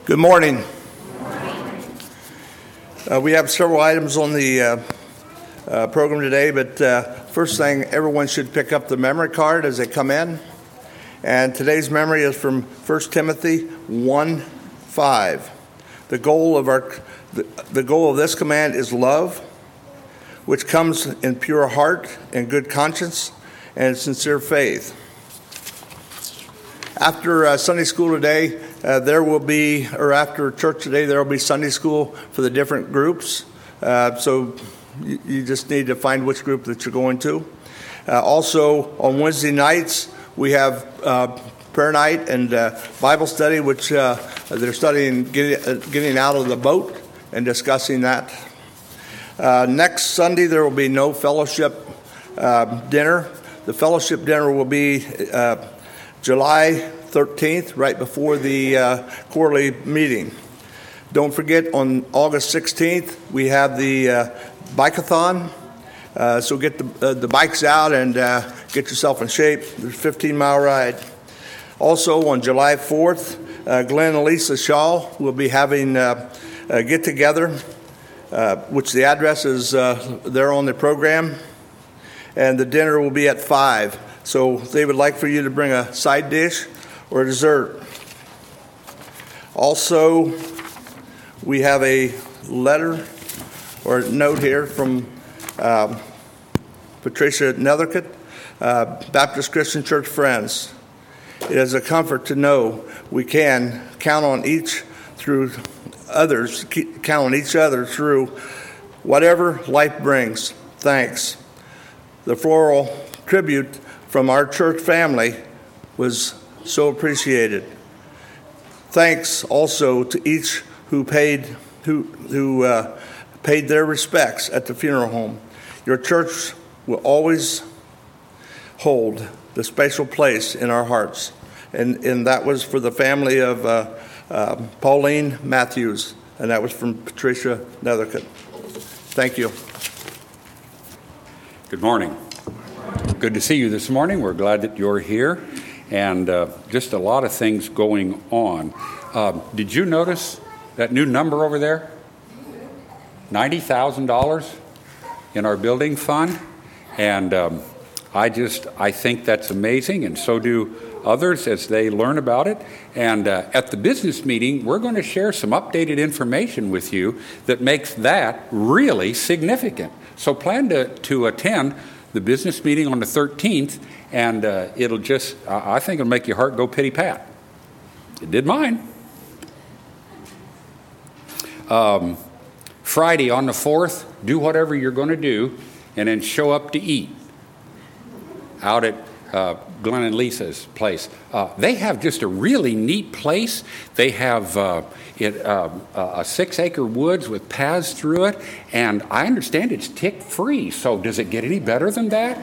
Good morning. We have several items on the program today, but first thing, everyone should pick up the memory card as they come in. And today's memory is from 1 Timothy 1:5. The goal of this command is love, which comes in pure heart and good conscience and sincere faith. After Sunday school today, after church today, there will be Sunday school for the different groups. So you just need to find which group that you're going to. Also, on Wednesday nights, we have prayer night and Bible study, which they're studying getting out of the boat and discussing that. Next Sunday, there will be no fellowship dinner. The fellowship dinner will be July 13th, right before the quarterly meeting. Don't forget, on August 16th, we have the bike-a-thon. So get the bikes out and get yourself in shape. There's a 15-mile ride. Also, on July 4th, Glenn and Lisa Shaw will be having a get-together, which the address is there on the program. And the dinner will be at 5. So they would like for you to bring a side dish or a dessert. Also, we have a letter or a note here from Patricia Nethercutt, Baptist Christian Church Friends. It is a comfort to know we can count on each other through whatever life brings. Thanks. The floral tribute from our church family was so appreciated. Thanks also to each who paid their respects at the funeral home. Your church will always hold the special place in our hearts. And that was for the family of Pauline Matthews, and that was from Patricia Nethercutt. Thank you. Good morning. Good to see you this morning. We're glad that you're here, and just a lot of things going on. Did you notice that new number over there? $90,000 in our building fund, and I think that's amazing, and so do others as they learn about it. And at the business meeting, we're going to share some updated information with you that makes that really significant. So plan to attend the business meeting on the 13th, and I think it'll make your heart go pitty-pat. It did mine. Friday on the 4th, do whatever you're going to do, and then show up to eat out at Glenn and Lisa's place. They have just a really neat place. They have a 6-acre woods with paths through it, and I understand it's tick-free. So does it get any better than that?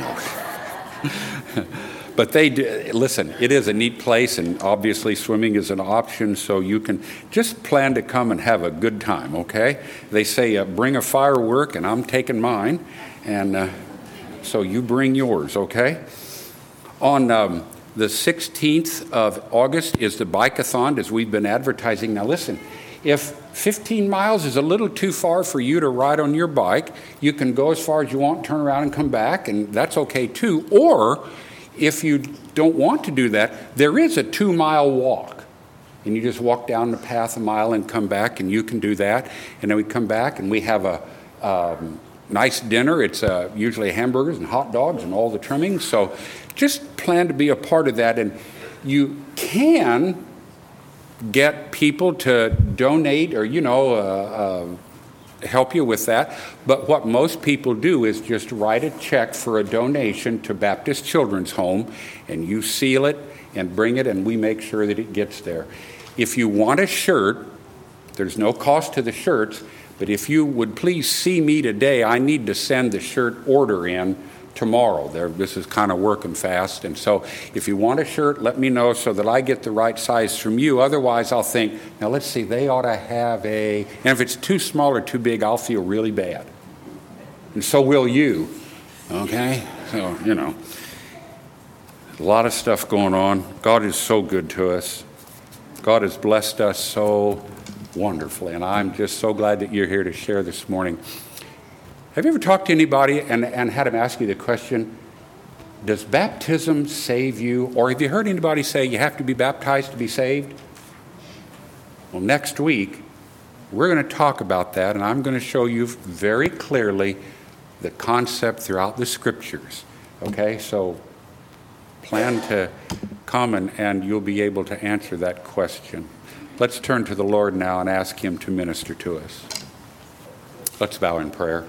No. But they do. Listen, it is a neat place, and obviously swimming is an option, so you can just plan to come and have a good time, okay? They say bring a firework, and I'm taking mine, and so you bring yours, okay? On the 16th of August is the bike-a-thon, as we've been advertising. Now listen, if 15 miles is a little too far for you to ride on your bike, you can go as far as you want, turn around and come back, and that's okay too. Or if you don't want to do that, there is a 2-mile walk. And you just walk down the path a mile and come back, and you can do that. And then we come back and we have a nice dinner. It's usually hamburgers and hot dogs and all the trimmings. So just plan to be a part of that. And you can get people to donate or, help you with that. But what most people do is just write a check for a donation to Baptist Children's Home, and you seal it and bring it, and we make sure that it gets there. If you want a shirt, there's no cost to the shirts, but if you would please see me today, I need to send the shirt order in tomorrow. This is kind of working fast, and so if you want a shirt, let me know so that I get the right size from you. Otherwise, I'll think, now let's see, they ought to have and if it's too small or too big, I'll feel really bad. And so will you, okay? So, a lot of stuff going on. God is so good to us. God has blessed us so wonderfully, and I'm just so glad that you're here to share this morning. Have you ever talked to anybody and had them ask you the question, does baptism save you? Or have you heard anybody say you have to be baptized to be saved? Well, next week, we're going to talk about that, and I'm going to show you very clearly the concept throughout the Scriptures. Okay, so plan to come and you'll be able to answer that question. Let's turn to the Lord now and ask Him to minister to us. Let's bow in prayer.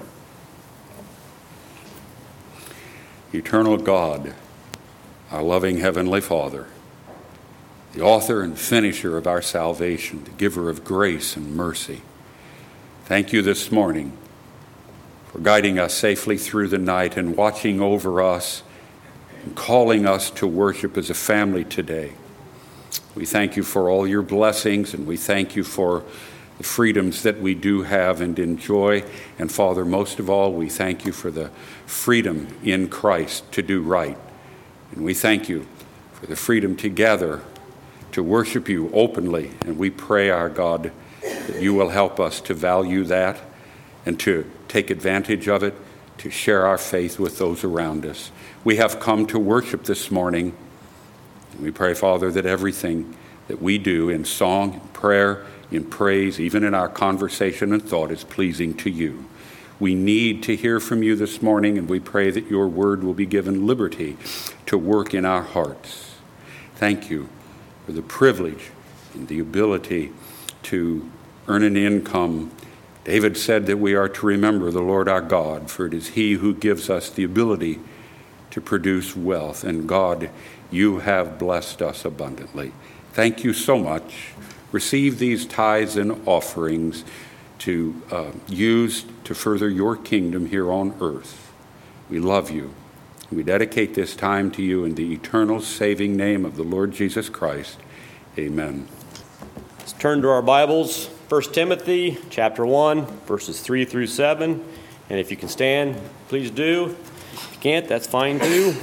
Eternal God, our loving Heavenly Father, the author and finisher of our salvation, the giver of grace and mercy, thank you this morning for guiding us safely through the night and watching over us and calling us to worship as a family today. We thank you for all your blessings, and we thank you for the freedoms that we do have and enjoy. And Father, most of all, we thank you for the freedom in Christ to do right. And we thank you for the freedom to gather, to worship you openly. And we pray, our God, that you will help us to value that and to take advantage of it, to share our faith with those around us. We have come to worship this morning. We pray, Father, that everything that we do in song, in prayer, in praise, even in our conversation and thought is pleasing to you. We need to hear from you this morning, and we pray that your word will be given liberty to work in our hearts. Thank you for the privilege and the ability to earn an income. David said that we are to remember the Lord our God, for it is he who gives us the ability to produce wealth. And God, you have blessed us abundantly. Thank you so much. Receive these tithes and offerings to use to further your kingdom here on earth. We love you. We dedicate this time to you in the eternal saving name of the Lord Jesus Christ. Amen. Let's turn to our Bibles. 1 Timothy chapter 1, verses 3 through 7. And if you can stand, please do. If you can't, that's fine too.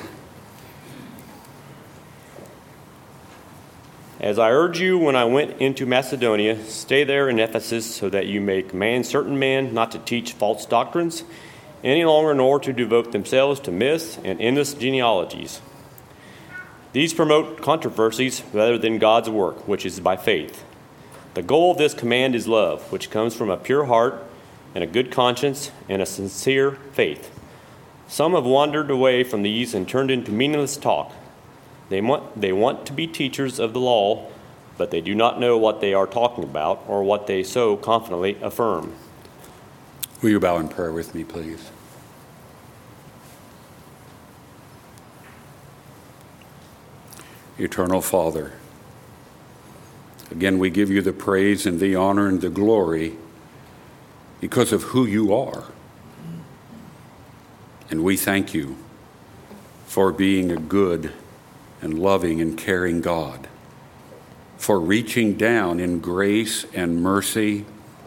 As I urged you when I went into Macedonia, stay there in Ephesus so that you may command certain men not to teach false doctrines any longer, nor to devote themselves to myths and endless genealogies. These promote controversies rather than God's work, which is by faith. The goal of this command is love, which comes from a pure heart and a good conscience and a sincere faith. Some have wandered away from these and turned into meaningless talk. They want to be teachers of the law, but they do not know what they are talking about or what they so confidently affirm. Will you bow in prayer with me, please? Eternal Father, again we give you the praise and the honor and the glory because of who you are. And we thank you for being a good and loving and caring God, for reaching down in grace and mercy,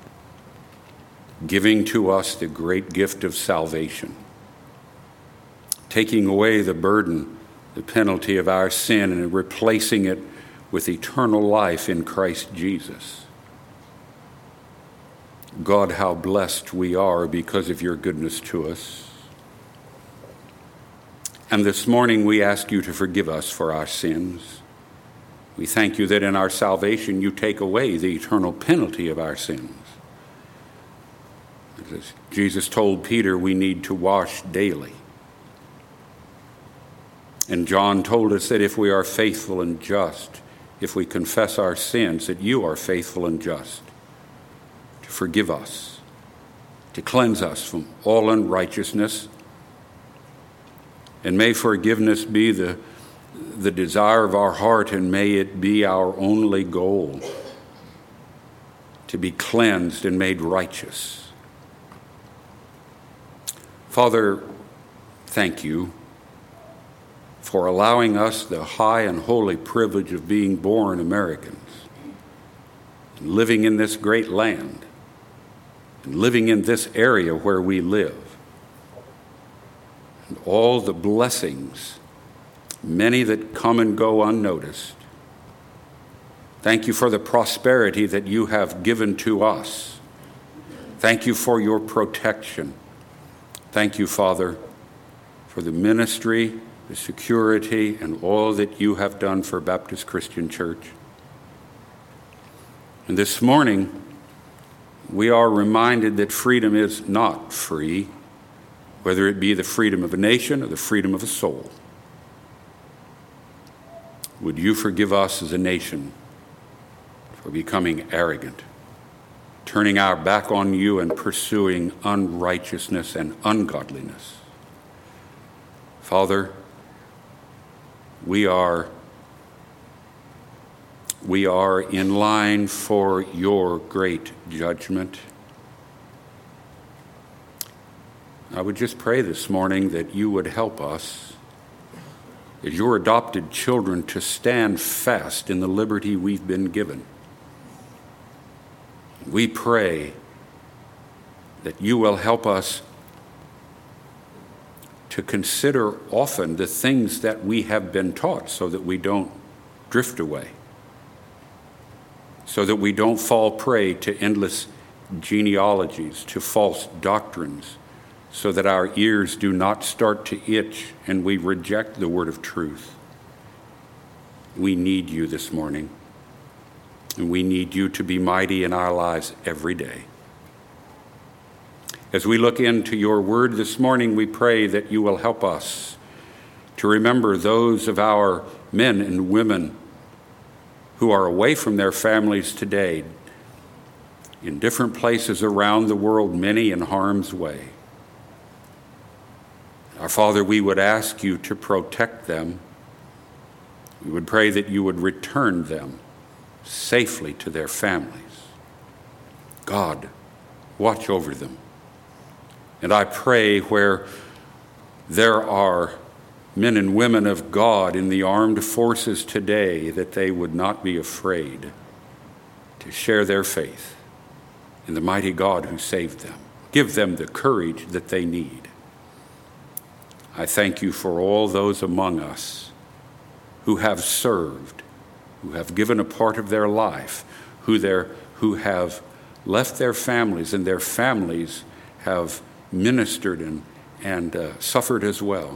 giving to us the great gift of salvation, taking away the burden, the penalty of our sin, and replacing it with eternal life in Christ Jesus. God, how blessed we are because of your goodness to us. And this morning we ask you to forgive us for our sins. We thank you that in our salvation you take away the eternal penalty of our sins. As Jesus told Peter, we need to wash daily. And John told us that if we are faithful and just, if we confess our sins, that you are faithful and just to forgive us, to cleanse us from all unrighteousness. And may forgiveness be the desire of our heart, and may it be our only goal, to be cleansed and made righteous. Father, thank you for allowing us the high and holy privilege of being born Americans, and living in this great land, and living in this area where we live. And all the blessings, many that come and go unnoticed. Thank you for the prosperity that you have given to us. Thank you for your protection. Thank you, Father, for the ministry, the security, and all that you have done for Baptist Christian Church. And this morning, we are reminded that freedom is not free, whether it be the freedom of a nation or the freedom of a soul. Would you forgive us as a nation for becoming arrogant, turning our back on you and pursuing unrighteousness and ungodliness? Father, we are in line for your great judgment. I would just pray this morning that you would help us as your adopted children to stand fast in the liberty we've been given. We pray that you will help us to consider often the things that we have been taught so that we don't drift away, so that we don't fall prey to endless genealogies, to false doctrines, so that our ears do not start to itch and we reject the word of truth. We need you this morning, and we need you to be mighty in our lives every day. As we look into your word this morning, we pray that you will help us to remember those of our men and women who are away from their families today, in different places around the world, many in harm's way. Our Father, we would ask you to protect them. We would pray that you would return them safely to their families. God, watch over them. And I pray where there are men and women of God in the armed forces today, that they would not be afraid to share their faith in the mighty God who saved them. Give them the courage that they need. I thank you for all those among us who have served, who have given a part of their life, who have left their families, and their families have ministered and suffered as well.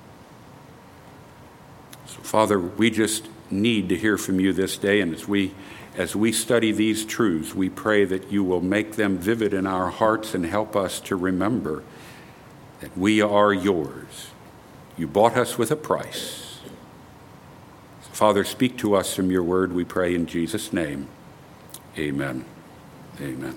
So, Father, we just need to hear from you this day, and as we study these truths, we pray that you will make them vivid in our hearts and help us to remember that we are yours. You bought us with a price. So, Father, speak to us from your word, we pray in Jesus' name. Amen. Amen.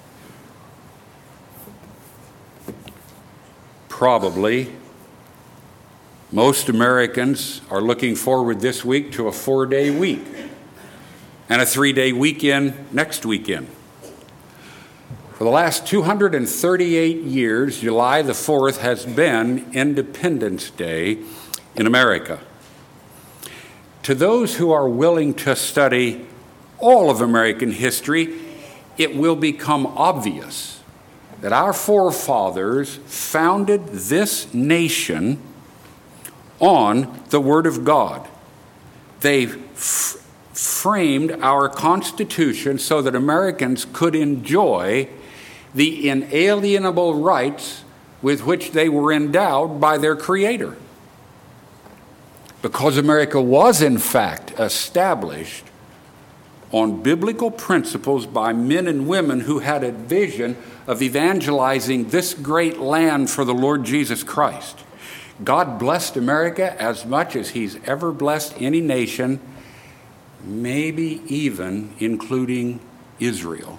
Probably most Americans are looking forward this week to a 4-day week and a 3-day weekend next weekend. For the last 238 years, July the 4th has been Independence Day in America. To those who are willing to study all of American history, it will become obvious that our forefathers founded this nation on the Word of God. They framed our Constitution so that Americans could enjoy the inalienable rights with which they were endowed by their Creator. Because America was, in fact, established on biblical principles by men and women who had a vision of evangelizing this great land for the Lord Jesus Christ. God blessed America as much as he's ever blessed any nation, maybe even including Israel.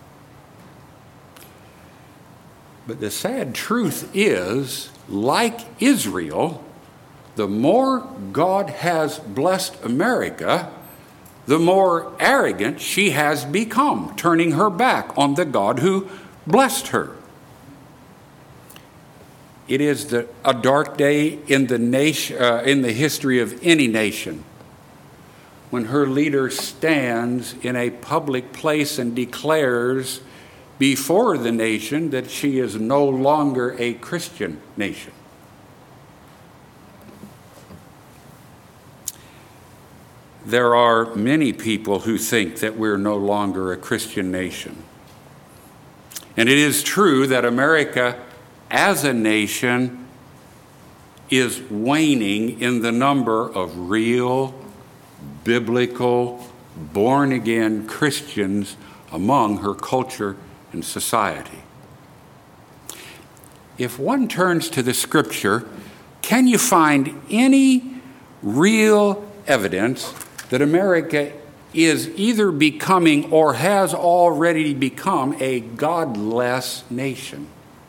But the sad truth is, like Israel, the more God has blessed America, the more arrogant she has become, turning her back on the God who blessed her. It is a dark day in the history of any nation when her leader stands in a public place and declares before the nation that she is no longer a Christian nation. there are many people who think that we're no longer a Christian nation. And it is true that America as a nation is waning in the number of real, biblical, born-again Christians among her culture and society. If one turns to the Scripture, can you find any real evidence that America is either becoming or has already become a godless nation?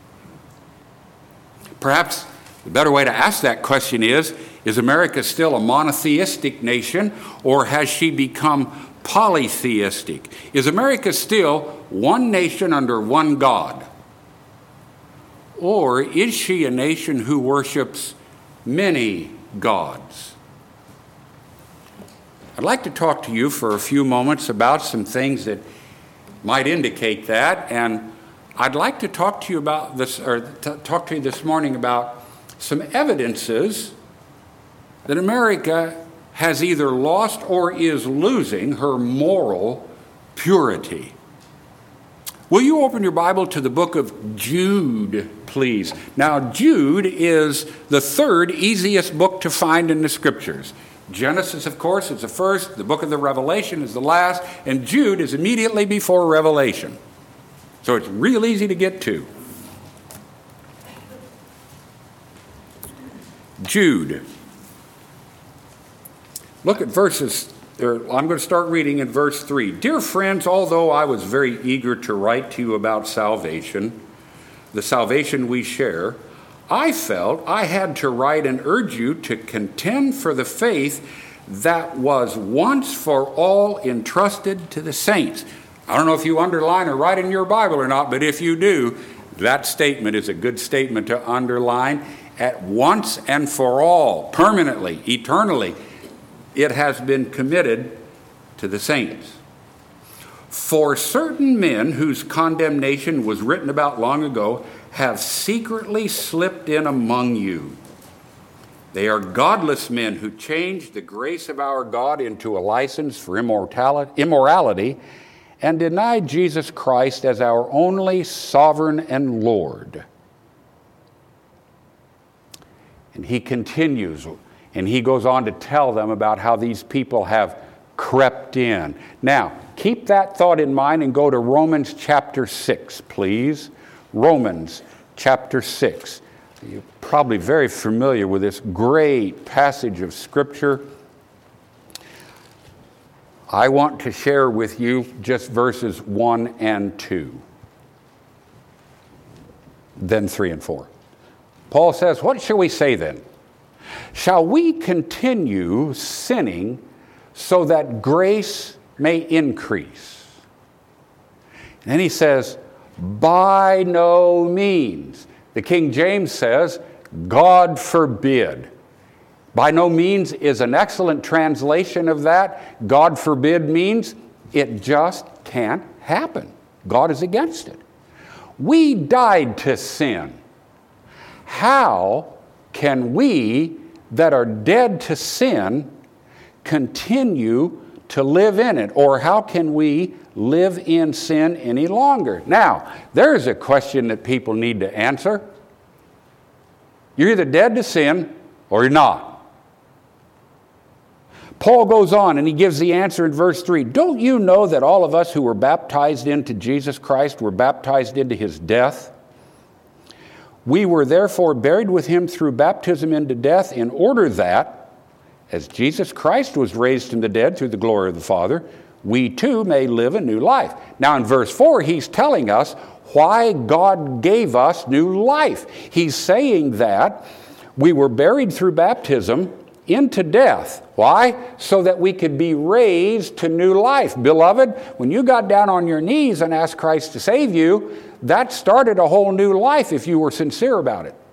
Perhaps the better way to ask that question is America still a monotheistic nation, or has she become polytheistic? Is America still one nation under one God? Or is she a nation who worships many gods? I'd like to talk to you for a few moments about some things that might indicate that, and I'd like to talk to you about this, or talk to you this morning about some evidences that America has either lost or is losing her moral purity. Will you open your Bible to the book of Jude, please? Now, Jude is the third easiest book to find in the Scriptures. Genesis, of course, is the first. The book of the Revelation is the last. And Jude is immediately before Revelation. So it's real easy to get to. Jude. Look at I'm going to start reading in verse 3. Dear friends, although I was very eager to write to you about salvation, the salvation we share, I felt I had to write and urge you to contend for the faith that was once for all entrusted to the saints. I don't know if you underline or write in your Bible or not, but if you do, that statement is a good statement to underline. At once and for all, permanently, eternally, it has been committed to the saints. For certain men whose condemnation was written about long ago have secretly slipped in among you. They are godless men who changed the grace of our God into a license for immorality and denied Jesus Christ as our only sovereign and Lord. And he continues, and he goes on to tell them about how these people have crept in. Now, keep that thought in mind and go to Romans chapter 6, please. Romans chapter 6. You're probably very familiar with this great passage of Scripture. I want to share with you just verses 1 and 2. Then 3 and 4. Paul says, what shall we say then? Shall we continue sinning so that grace may increase? And then he says, by no means. The King James says, God forbid. By no means is an excellent translation of that. God forbid means it just can't happen. God is against it. We died to sin. How can we that are dead to sin continue to live in it? Or how can we live in sin any longer? Now, there's a question that people need to answer. You're either dead to sin or you're not. Paul goes on and he gives the answer in verse 3. Don't you know that all of us who were baptized into Jesus Christ were baptized into his death? We were therefore buried with him through baptism into death, in order that, as Jesus Christ was raised from the dead through the glory of the Father, we too may live a new life. Now in verse 4, he's telling us why God gave us new life. He's saying that we were buried through baptism into death. Why? So that we could be raised to new life. Beloved, when you got down on your knees and asked Christ to save you, that started a whole new life if you were sincere about it.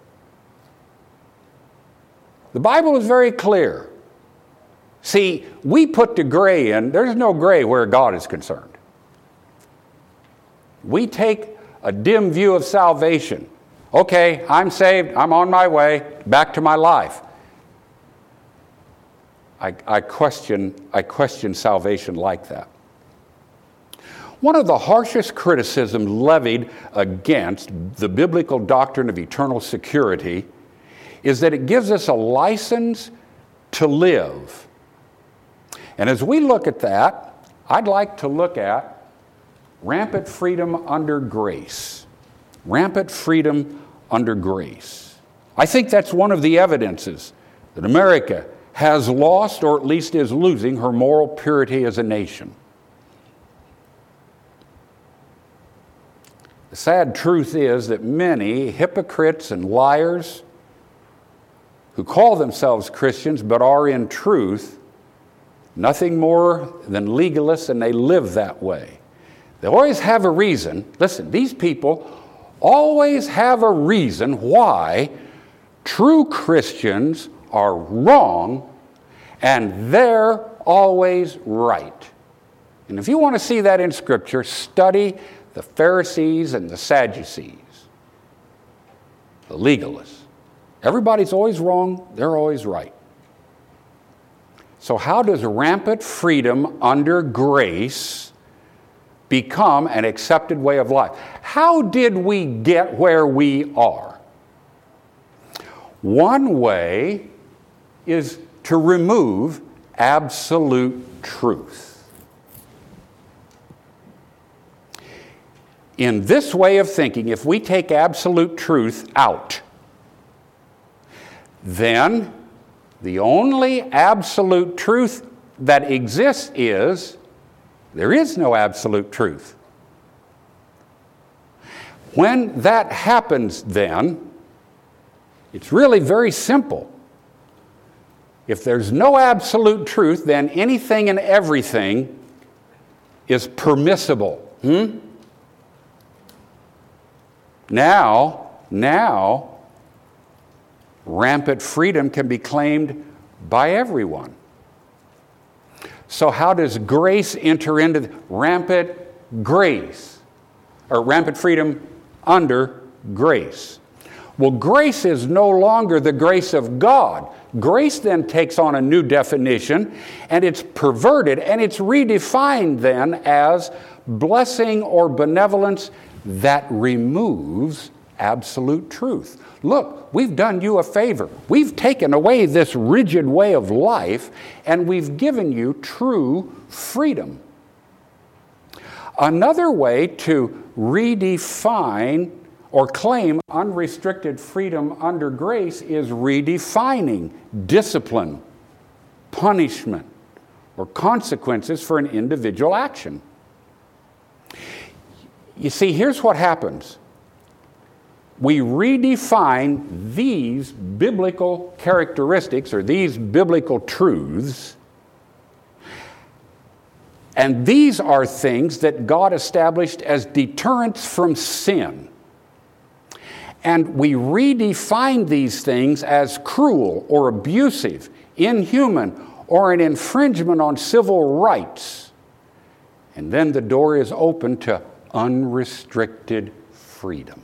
The Bible is very clear. See, we put the gray in. There's no gray where God is concerned. We take a dim view of salvation. Okay, I'm saved. I'm on my way back to my life. I question salvation like that. One of the harshest criticisms levied against the biblical doctrine of eternal security is that it gives us a license to live. And as we look at that, I'd like to look at rampant freedom under grace. Rampant freedom under grace. I think that's one of the evidences that America has lost, or at least is losing, her moral purity as a nation. The sad truth is that many hypocrites and liars who call themselves Christians but are in truth nothing more than legalists, and they live that way. They always have a reason. Listen, these people always have a reason why true Christians are wrong and they're always right. And if you want to see that in Scripture, study the Pharisees and the Sadducees, the legalists. Everybody's always wrong, they're always right. So how does rampant freedom under grace become an accepted way of life? How did we get where we are? One way is to remove absolute truth. In this way of thinking, if we take absolute truth out, then the only absolute truth that exists is there is no absolute truth. When that happens, then, it's really very simple. If there's no absolute truth, then anything and everything is permissible. Now, rampant freedom can be claimed by everyone. So how does grace enter into rampant grace, or rampant freedom under grace? Well, grace is no longer the grace of God. Grace then takes on a new definition, and it's perverted, and it's redefined then as blessing or benevolence that removes absolute truth. Look, we've done you a favor. We've taken away this rigid way of life, and we've given you true freedom. Another way to redefine or claim unrestricted freedom under grace is redefining discipline, punishment, or consequences for an individual action. You see, here's what happens. We redefine these biblical characteristics or these biblical truths, and these are things that God established as deterrents from sin. And we redefine these things as cruel or abusive, inhuman, or an infringement on civil rights. And then the door is open to unrestricted freedom.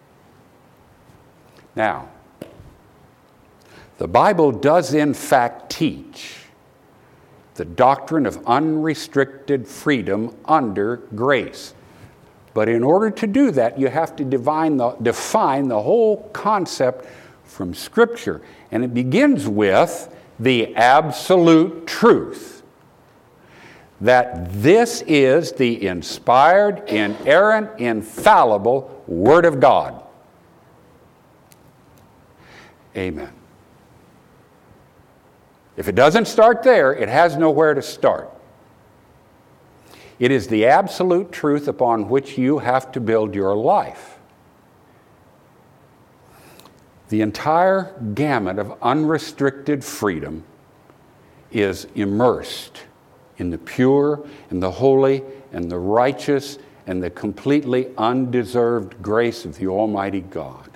Now, the Bible does in fact teach the doctrine of unrestricted freedom under grace. But in order to do that, you have to define the whole concept from Scripture. And it begins with the absolute truth that this is the inspired, inerrant, infallible Word of God. Amen. If it doesn't start there, it has nowhere to start. It is the absolute truth upon which you have to build your life. The entire gamut of unrestricted freedom is immersed in the pure and the holy and the righteous and the completely undeserved grace of the Almighty God.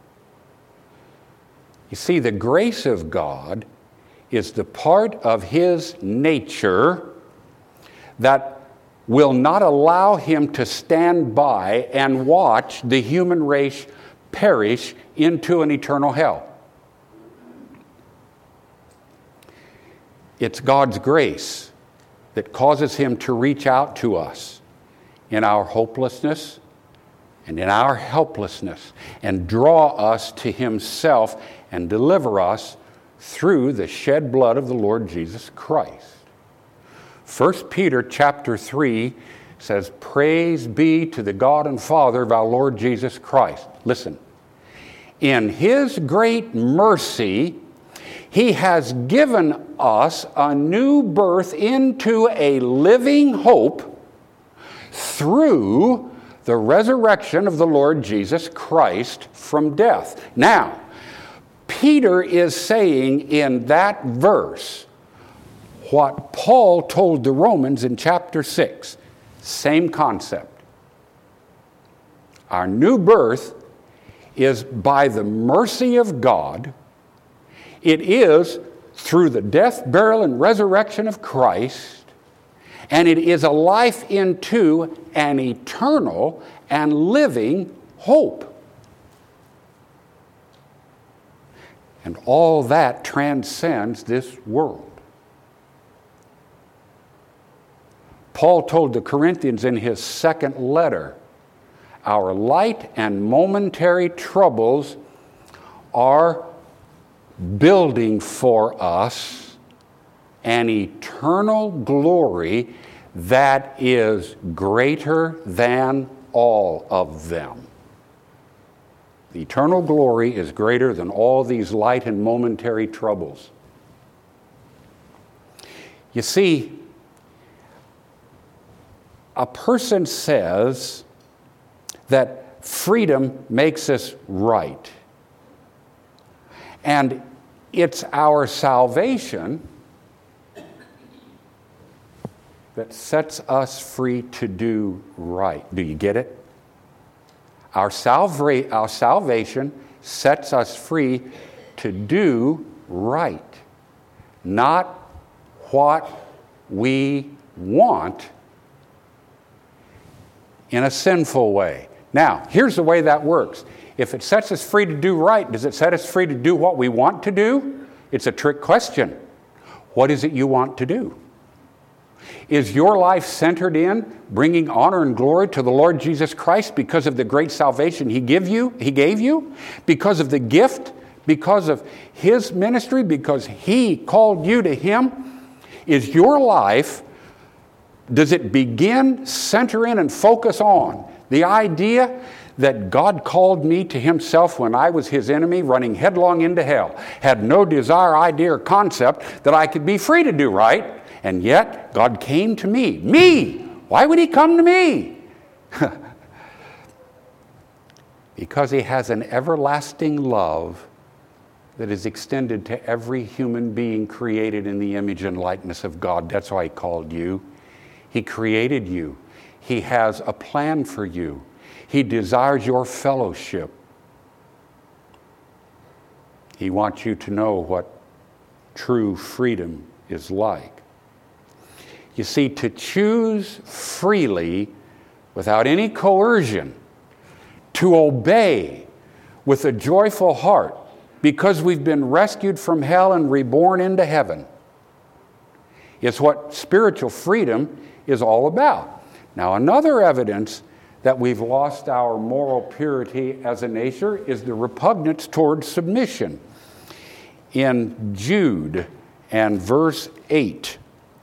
You see, the grace of God is the part of His nature that will not allow Him to stand by and watch the human race perish into an eternal hell. It's God's grace that causes him to reach out to us in our hopelessness and in our helplessness and draw us to himself and deliver us through the shed blood of the Lord Jesus Christ. 1 Peter chapter 3 says, "Praise be to the God and Father of our Lord Jesus Christ." Listen. "In his great mercy, he has given us a new birth into a living hope through the resurrection of the Lord Jesus Christ from death." Now, Peter is saying in that verse what Paul told the Romans in chapter 6. Same concept. Our new birth is by the mercy of God. It is through the death, burial, and resurrection of Christ. And it is a life into an eternal and living hope. And all that transcends this world. Paul told the Corinthians in his second letter, "Our light and momentary troubles are building for us an eternal glory that is greater than all of them." The eternal glory is greater than all these light and momentary troubles. You see, a person says that freedom makes us right. And it's our salvation that sets us free to do right. Do you get it? Our salvation sets us free to do right, not what we want in a sinful way. Now, here's the way that works. If it sets us free to do right, does it set us free to do what we want to do? It's a trick question. What is it you want to do? Is your life centered in bringing honor and glory to the Lord Jesus Christ because of the great salvation He gave you? Because of the gift? Because of His ministry? Because He called you to Him? Is your life, does it begin, center in, and focus on the idea that God called me to Himself when I was His enemy, running headlong into hell, had no desire, idea, or concept that I could be free to do right, and yet God came to me. Me! Why would He come to me? Because He has an everlasting love that is extended to every human being created in the image and likeness of God. That's why He called you. He created you. He has a plan for you. He desires your fellowship. He wants you to know what true freedom is like. You see, to choose freely without any coercion, to obey with a joyful heart because we've been rescued from hell and reborn into heaven, is what spiritual freedom is all about. Now, another evidence that we've lost our moral purity as a nation is the repugnance towards submission. In Jude and verse 8,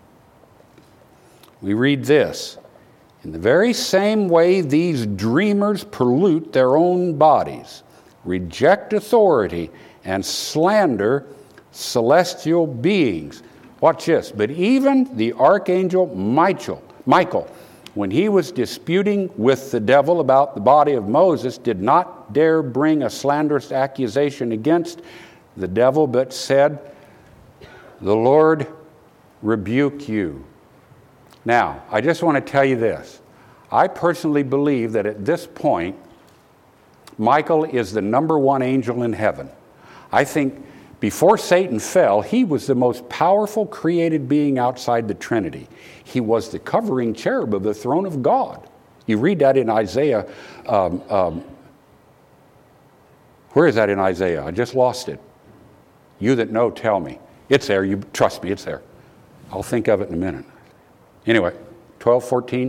we read this: "In the very same way these dreamers pollute their own bodies, reject authority, and slander celestial beings." Watch this. "But even the archangel Michael, when he was disputing with the devil about the body of Moses, did not dare bring a slanderous accusation against the devil, but said, 'The Lord rebuke you.'" Now, I just want to tell you this. I personally believe that at this point, Michael is the number one angel in heaven. I think before Satan fell, he was the most powerful created being outside the Trinity. He was the covering cherub of the throne of God. You read that in Isaiah. Where is that in Isaiah? I just lost it. You that know, tell me. It's there. You trust me, it's there. I'll think of it in a minute. Anyway, 12:14.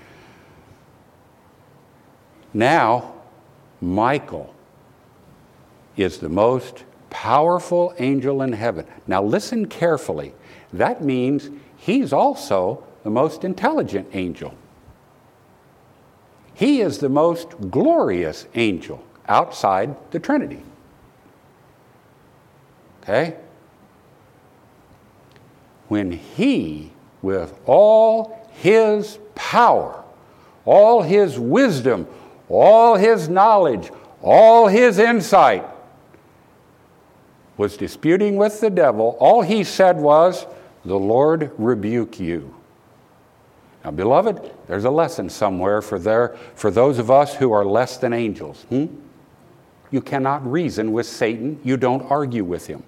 Now, Michael is the most powerful angel in heaven. Now listen carefully. That means he's also the most intelligent angel. He is the most glorious angel outside the Trinity. Okay? When he, with all his power, all his wisdom, all his knowledge, all his insight, was disputing with the devil, all he said was, "The Lord rebuke you." Now, beloved, there's a lesson somewhere for those of us who are less than angels. You cannot reason with Satan. You don't argue with him.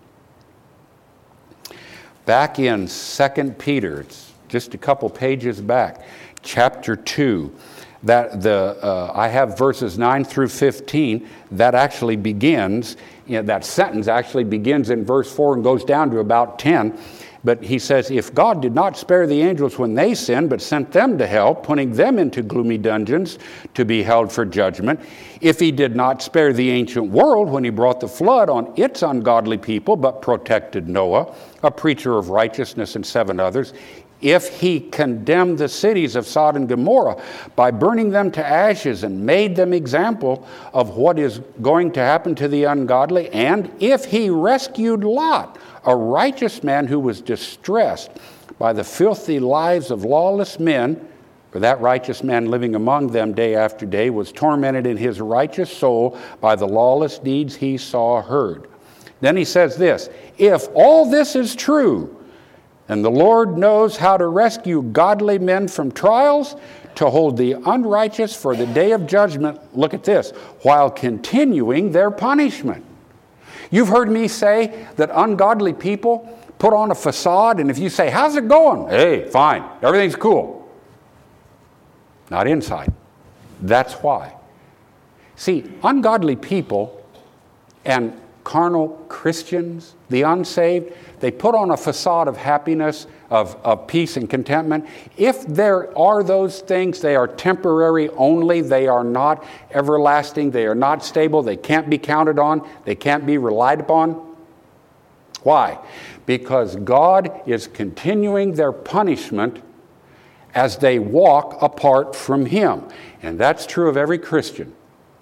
Back in 2 Peter, it's just a couple pages back, chapter 2, I have verses 9 through 15. That actually begins, that sentence actually begins in verse 4 and goes down to about 10. But he says, if God did not spare the angels when they sinned, but sent them to hell, putting them into gloomy dungeons to be held for judgment, if he did not spare the ancient world when he brought the flood on its ungodly people, but protected Noah, a preacher of righteousness, and 7 others, if he condemned the cities of Sodom and Gomorrah by burning them to ashes and made them example of what is going to happen to the ungodly, and if he rescued Lot, a righteous man who was distressed by the filthy lives of lawless men, for that righteous man living among them day after day was tormented in his righteous soul by the lawless deeds he saw or heard. Then he says this, if all this is true, and the Lord knows how to rescue godly men from trials, to hold the unrighteous for the day of judgment, look at this, while continuing their punishment. You've heard me say that ungodly people put on a facade, and if you say, how's it going? Hey, fine, everything's cool. Not inside. That's why. See, ungodly people and carnal Christians, the unsaved, they put on a facade of happiness, of peace and contentment. If there are those things, they are temporary only. They are not everlasting. They are not stable. They can't be counted on. They can't be relied upon. Why? Because God is continuing their punishment as they walk apart from Him. And that's true of every Christian.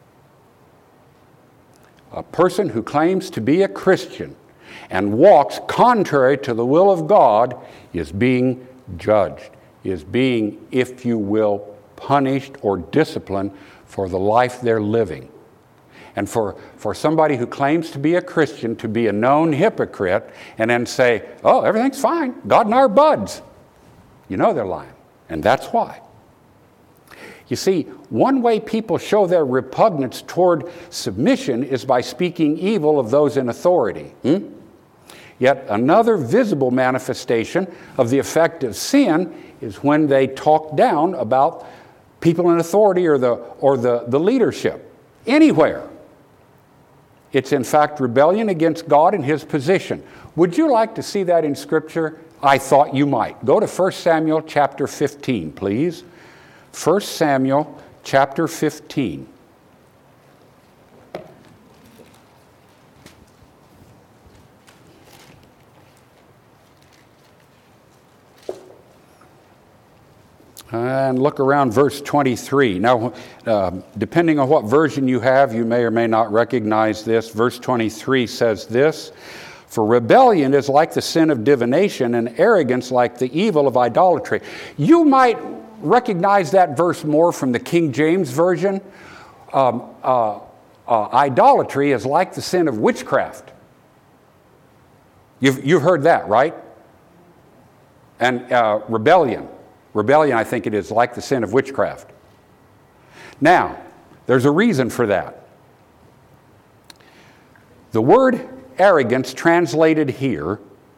A person who claims to be a Christian and walks contrary to the will of God is being judged, is being, if you will, punished or disciplined for the life they're living. And for somebody who claims to be a Christian to be a known hypocrite and then say, oh, everything's fine, God and I are buds, you know they're lying. And that's why. You see, one way people show their repugnance toward submission is by speaking evil of those in authority. Yet another visible manifestation of the effect of sin is when they talk down about people in authority or the leadership. Anywhere. It's in fact rebellion against God and His position. Would you like to see that in Scripture? I thought you might. Go to 1 Samuel chapter 15, please. 1 Samuel chapter 15. And look around verse 23. Now, depending on what version you have, you may or may not recognize this. Verse 23 says this, for rebellion is like the sin of divination, and arrogance like the evil of idolatry. You might recognize that verse more from the King James Version. Idolatry is like the sin of witchcraft. You've heard that, right? And rebellion, I think it is like the sin of witchcraft. Now, there's a reason for that. The word arrogance translated here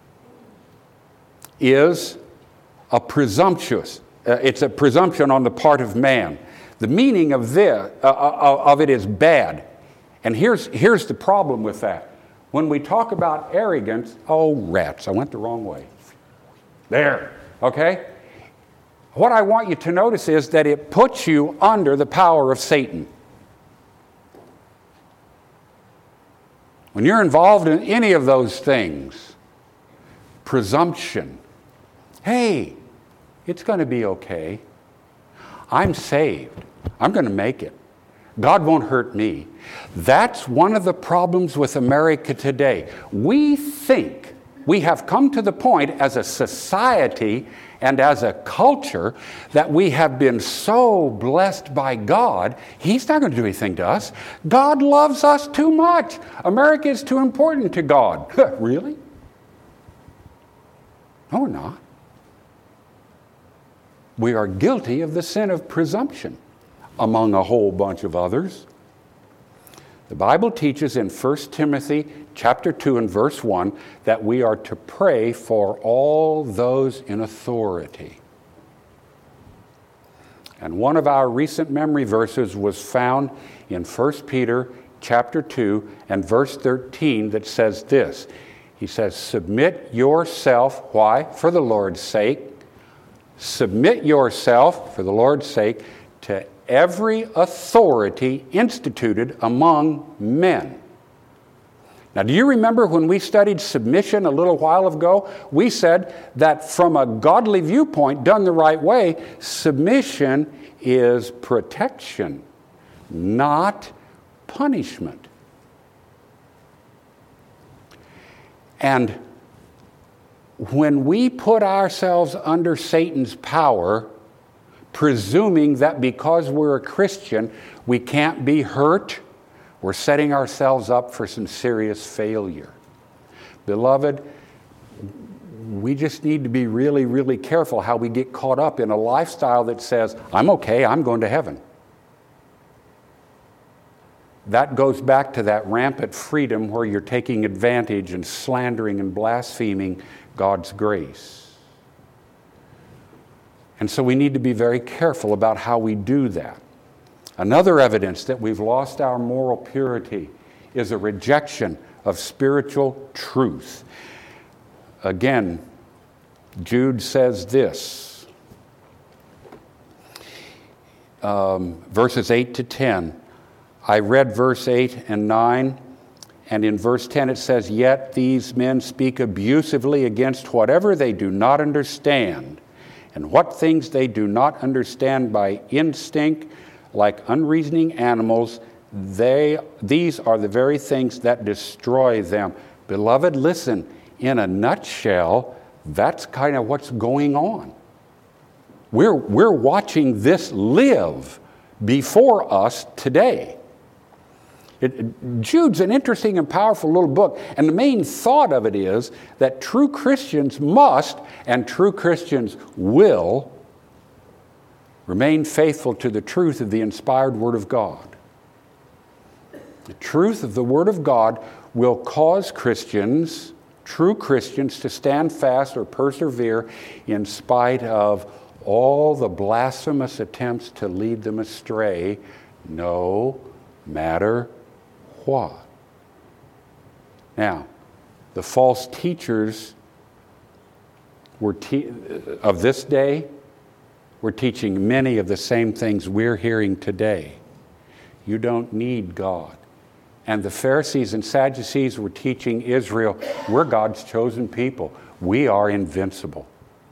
is a presumptuous. It's a presumption on the part of man. The meaning of it is bad. And here's the problem with that. When we talk about arrogance, oh rats, I went the wrong way. There, okay? What I want you to notice is that it puts you under the power of Satan. When you're involved in any of those things, presumption, hey, it's going to be okay. I'm saved. I'm going to make it. God won't hurt me. That's one of the problems with America today. We think we have come to the point as a society and as a culture that we have been so blessed by God, He's not going to do anything to us. God loves us too much. America is too important to God. Really? No, we're not. We are guilty of the sin of presumption, among a whole bunch of others. The Bible teaches in 1 Timothy chapter 2 and verse 1 that we are to pray for all those in authority. And one of our recent memory verses was found in 1 Peter chapter 2 and verse 13 that says this. He says, submit yourself, why? For the Lord's sake. Submit yourself, for the Lord's sake, to every authority instituted among men. Now, do you remember when we studied submission a little while ago? We said that from a godly viewpoint, done the right way, submission is protection, not punishment. And when we put ourselves under Satan's power, presuming that because we're a Christian, we can't be hurt, we're setting ourselves up for some serious failure. Beloved, we just need to be really, really careful how we get caught up in a lifestyle that says, I'm okay, I'm going to heaven. That goes back to that rampant freedom where you're taking advantage and slandering and blaspheming God's grace. And so we need to be very careful about how we do that. Another evidence that we've lost our moral purity is a rejection of spiritual truth. Again, Jude says this, verses 8 to 10. I read verse 8 and 9, and in verse 10 it says, yet these men speak abusively against whatever they do not understand, and what things they do not understand by instinct, like unreasoning animals, these are the very things that destroy them. Beloved, listen, in a nutshell, that's kind of what's going on. We're watching this live before us today. Jude's an interesting and powerful little book, and the main thought of it is that true Christians must, and true Christians will, remain faithful to the truth of the inspired Word of God. The truth of the Word of God will cause Christians, true Christians, to stand fast or persevere in spite of all the blasphemous attempts to lead them astray, no matter what. Now, the false teachers of this day were teaching many of the same things we're hearing today. You don't need God. And the Pharisees and Sadducees were teaching Israel, we're God's chosen people. We are invincible.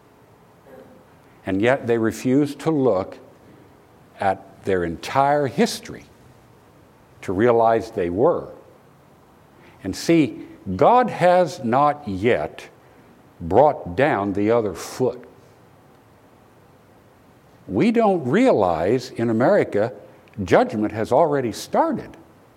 And yet they refused to look at their entire history to realize they were. And see, God has not yet brought down the other foot. We don't realize in America judgment has already started.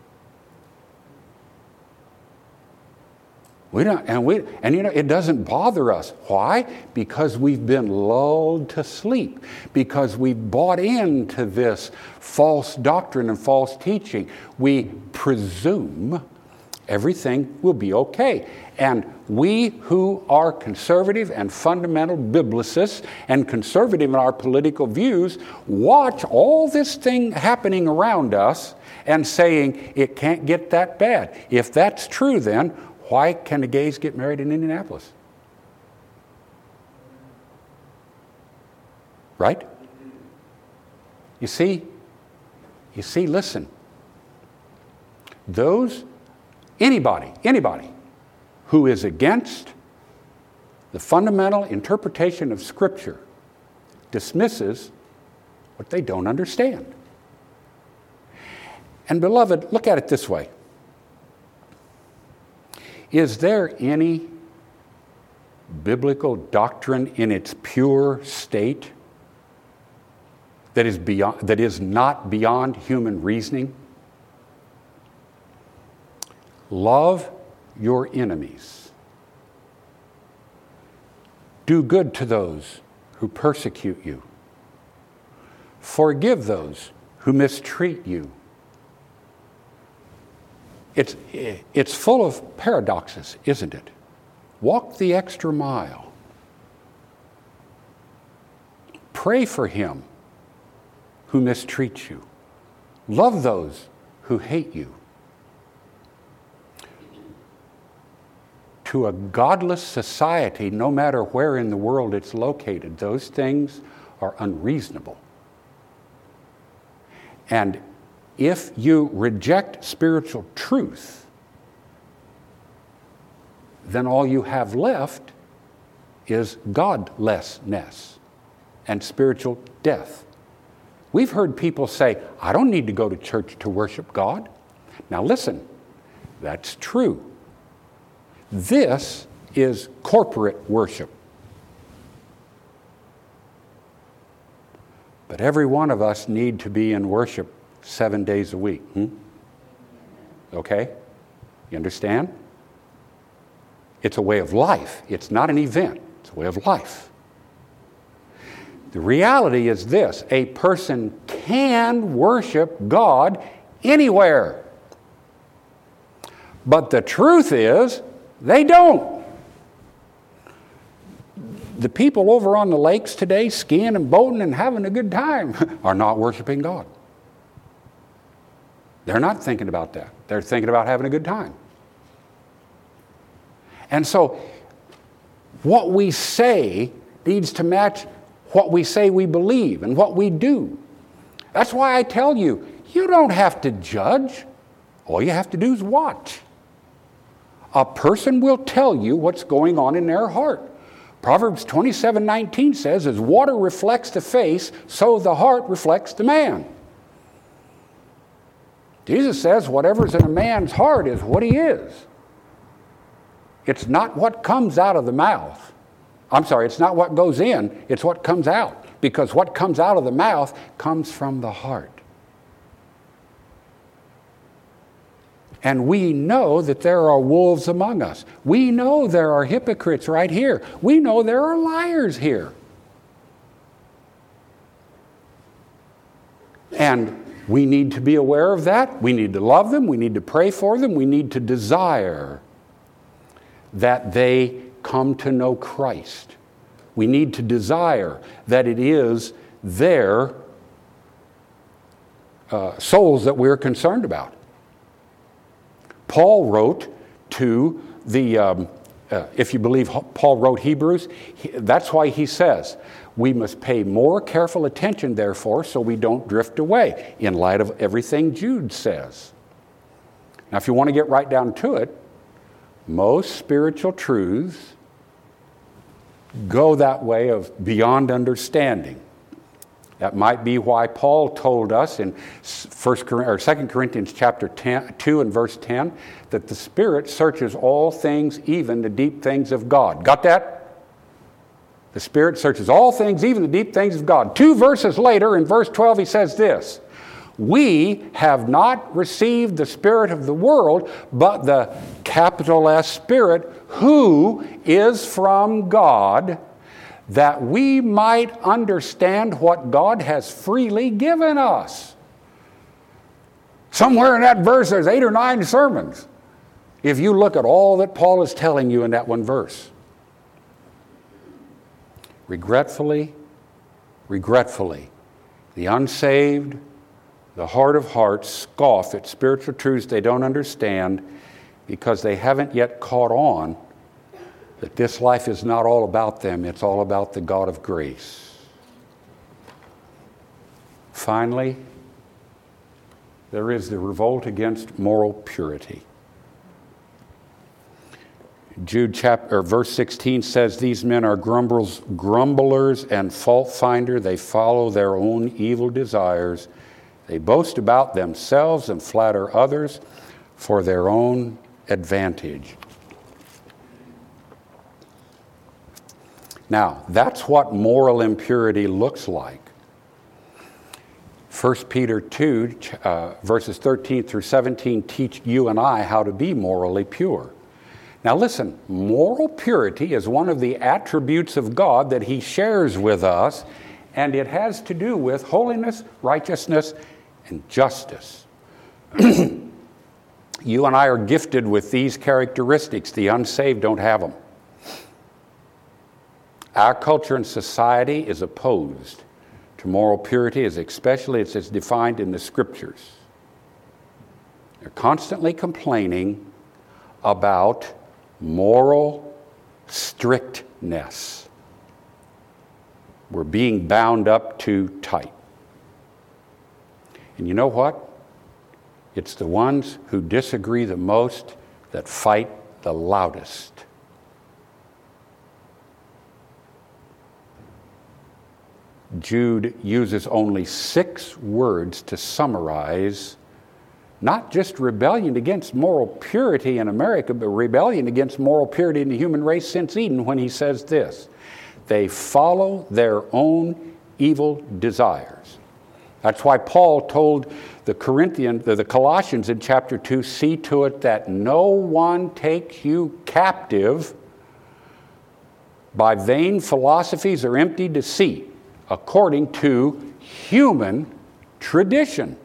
It doesn't bother us. Why? Because we've been lulled to sleep. Because we bought into this false doctrine and false teaching. We presume everything will be okay. And we who are conservative and fundamental biblicists and conservative in our political views watch all this thing happening around us and saying it can't get that bad. If that's true, then why can the gays get married in Indianapolis? Right? You see, listen. Anybody who is against the fundamental interpretation of Scripture dismisses what they don't understand. And beloved, look at it this way. Is there any biblical doctrine in its pure state that is not beyond human reasoning? Love your enemies. Do good to those who persecute you. Forgive those who mistreat you. It's full of paradoxes, isn't it? Walk the extra mile. Pray for him who mistreats you. Love those who hate you. To a godless society, no matter where in the world it's located, those things are unreasonable. And if you reject spiritual truth, then all you have left is godlessness and spiritual death. We've heard people say, I don't need to go to church to worship God. Now listen, that's true. This is corporate worship. But every one of us need to be in worship 7 days a week. Okay? You understand? It's a way of life. It's not an event. It's a way of life. The reality is this: a person can worship God anywhere. But the truth is, they don't. The people over on the lakes today, skiing and boating and having a good time, are not worshiping God. They're not thinking about that. They're thinking about having a good time. And so, what we say needs to match what we say we believe and what we do. That's why I tell you, you don't have to judge. All you have to do is watch. A person will tell you what's going on in their heart. Proverbs 27:19 says, as water reflects the face, so the heart reflects the man. Jesus says whatever's in a man's heart is what he is. It's not what comes out of the mouth. It's not what goes in, it's what comes out. Because what comes out of the mouth comes from the heart. And we know that there are wolves among us. We know there are hypocrites right here. We know there are liars here. And we need to be aware of that. We need to love them. We need to pray for them. We need to desire that they come to know Christ. We need to desire that it is their souls that we're concerned about. Paul wrote to the, if you believe Paul wrote Hebrews, that's why he says, we must pay more careful attention, therefore, so we don't drift away, in light of everything Jude says. Now, if you want to get right down to it, most spiritual truths go that way of beyond understanding. That might be why Paul told us in 2 Corinthians chapter 2 and verse 10 that the Spirit searches all things, even the deep things of God. Got that? The Spirit searches all things, even the deep things of God. 2 verses later, in verse 12, he says this: we have not received the spirit of the world, but the capital S Spirit, who is from God, that we might understand what God has freely given us. Somewhere in that verse, there's 8 or 9 sermons, if you look at all that Paul is telling you in that one verse. Regretfully, the unsaved, the heart of hearts, scoff at spiritual truths they don't understand because they haven't yet caught on that this life is not all about them, it's all about the God of grace. Finally, there is the revolt against moral purity. Jude verse 16 says, "These men are grumblers and fault finder. They follow their own evil desires. They boast about themselves and flatter others for their own advantage." Now, that's what moral impurity looks like. 1 Peter 2, verses 13 through 17 teach you and I how to be morally pure. Now listen, moral purity is one of the attributes of God that He shares with us, and it has to do with holiness, righteousness, and justice. You and I are gifted with these characteristics. The unsaved don't have them. Our culture and society is opposed to moral purity, especially as it's defined in the Scriptures. They're constantly complaining about moral strictness. We're being bound up too tight. And you know what? It's the ones who disagree the most that fight the loudest. Jude uses only 6 words to summarize not just rebellion against moral purity in America, but rebellion against moral purity in the human race since Eden, when he says this: they follow their own evil desires. That's why Paul told the Colossians in chapter 2, "See to it that no one takes you captive by vain philosophies or empty deceit, according to human tradition."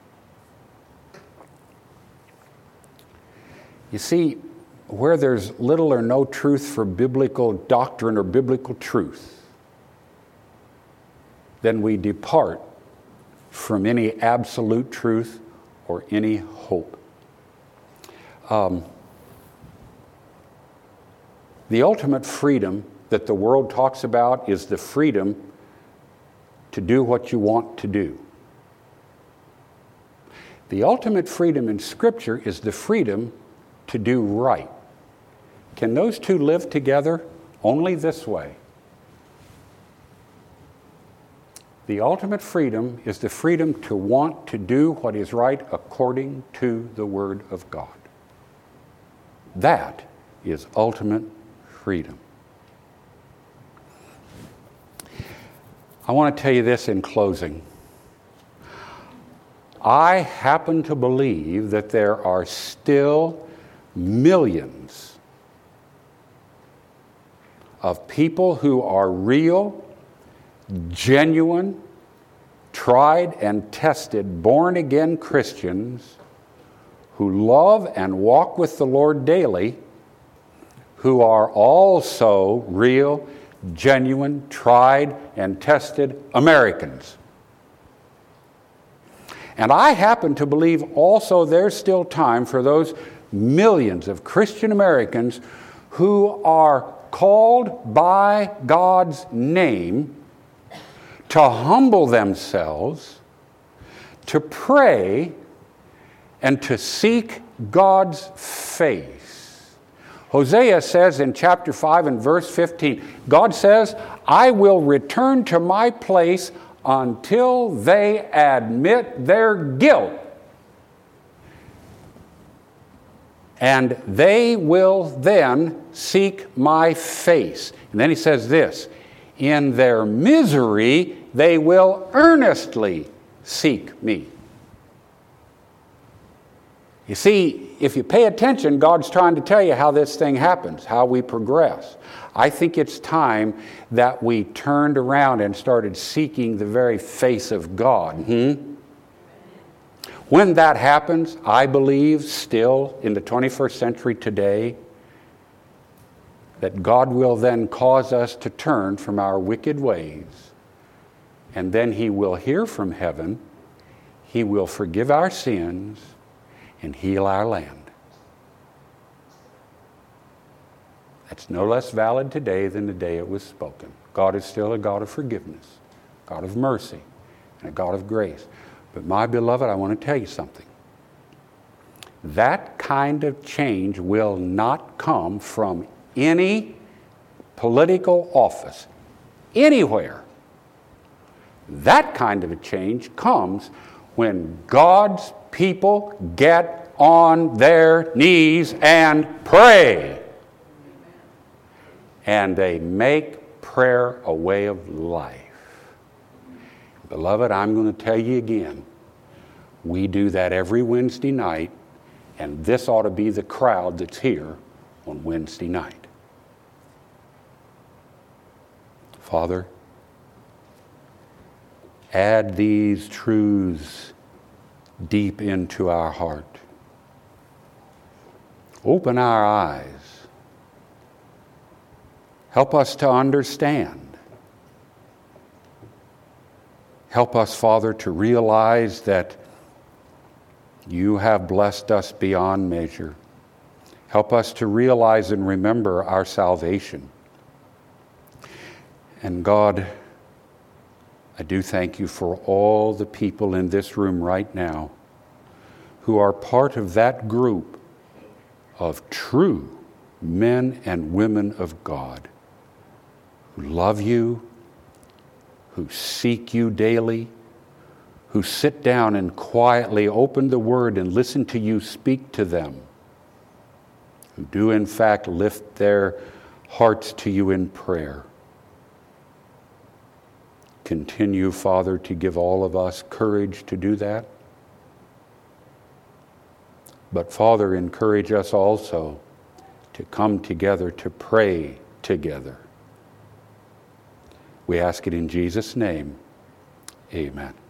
You see, where there's little or no truth for biblical doctrine or biblical truth, then we depart from any absolute truth or any hope. The ultimate freedom that the world talks about is the freedom to do what you want to do. The ultimate freedom in Scripture is the freedom to do right. Can those two live together? Only this way. The ultimate freedom is the freedom to want to do what is right according to the Word of God. That is ultimate freedom. I want to tell you this in closing. I happen to believe that there are still millions of people who are real, genuine, tried and tested, born-again Christians who love and walk with the Lord daily, who are also real, genuine, tried and tested Americans. And I happen to believe also there's still time for those millions of Christian Americans who are called by God's name to humble themselves, to pray, and to seek God's face. Hosea says in chapter 5 and verse 15, God says, "I will return to my place until they admit their guilt. And they will then seek my face." And then he says this: "In their misery, they will earnestly seek me." You see, if you pay attention, God's trying to tell you how this thing happens, how we progress. I think it's time that we turned around and started seeking the very face of God. When that happens, I believe still in the 21st century today, that God will then cause us to turn from our wicked ways, and then He will hear from heaven, He will forgive our sins, and heal our land. That's no less valid today than the day it was spoken. God is still a God of forgiveness, God of mercy, and a God of grace. But my beloved, I want to tell you something. That kind of change will not come from any political office, anywhere. That kind of a change comes when God's people get on their knees and pray. And they make prayer a way of life. Beloved, I'm going to tell you again, we do that every Wednesday night, and this ought to be the crowd that's here on Wednesday night. Father, add these truths deep into our heart. Open our eyes. Help us to understand. Help us, Father, to realize that you have blessed us beyond measure. Help us to realize and remember our salvation. And God, I do thank you for all the people in this room right now who are part of that group of true men and women of God who love you, who seek you daily, who sit down and quietly open the Word and listen to you speak to them, who do in fact lift their hearts to you in prayer. Continue, Father, to give all of us courage to do that. But Father, encourage us also to come together to pray together. We ask it in Jesus' name. Amen.